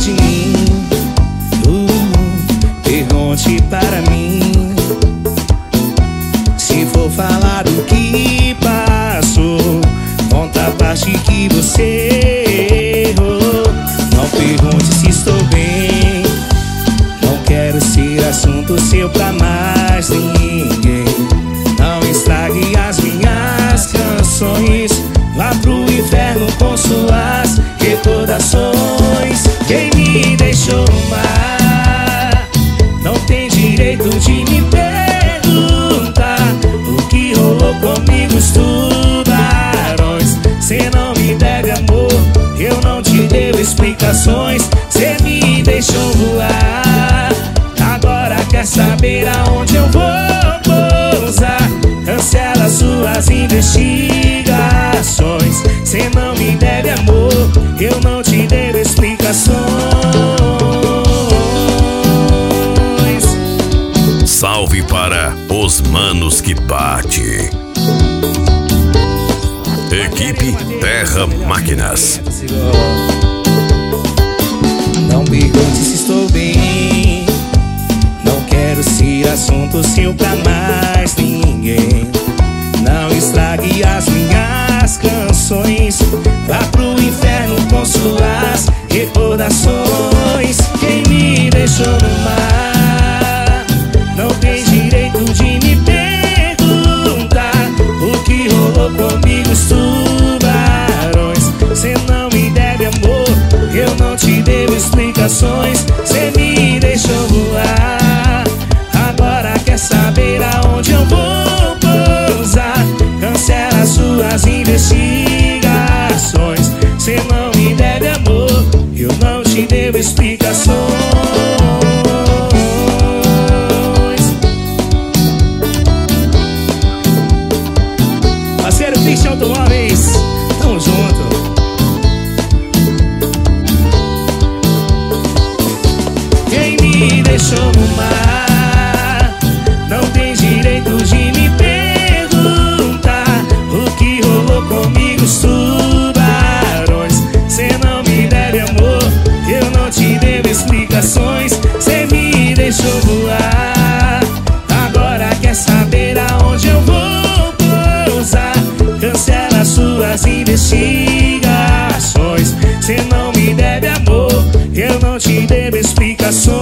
de mim. Pergunte para mim. Se for falar do que passou, conta a parte que você errou. Não pergunte se estou bem. Não quero ser assunto seu pra mais ninguém. Não estrague as minhas canções. Vá pro inferno com suas recordações. Quem me deixou no mar não tem direito de me perguntar o que rolou comigo, os tubarões. Cê não me deve amor, eu não te devo explicações. Cê me deixou voar, agora quer saber aonde eu vou pousar. Cancela suas investigações. Cê não me deve amor, eu não te devo explicações. Salve para os manos que bate. Equipe Terra Máquinas. Não pergunte se estou bem. Não quero ser assunto seu pra mais ninguém. Não estrague as minhas canções. Vá pro inferno com suas recordações. Quem me deixou no mar não tem direito de me perguntar o que rolou comigo, os tubarões. Cê não me deve amor, eu não te devo explicações. Cê me deixou voar, agora quer saber aonde eu vou pousar. Cancela suas investigações. Cê não me deve amor, eu não te devo explicações. Parceiro Ficha Automóveis, tamo junto. Quem me deixou no mar não tem direito de me perguntar o que rolou comigo, os tubarões. Cê não me deve amor, eu não te devo explicações. Cê me deixou voar, agora quer saber aonde eu vou pousar. Cancela suas investigações. Cê não me deve amor, eu não te devo explicações.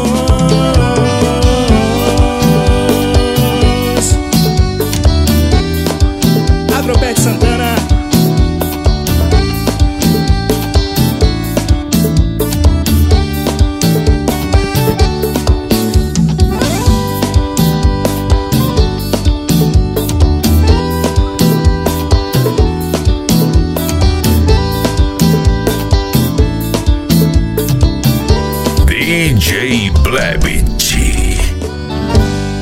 Agropet Santana. DJ Bleb.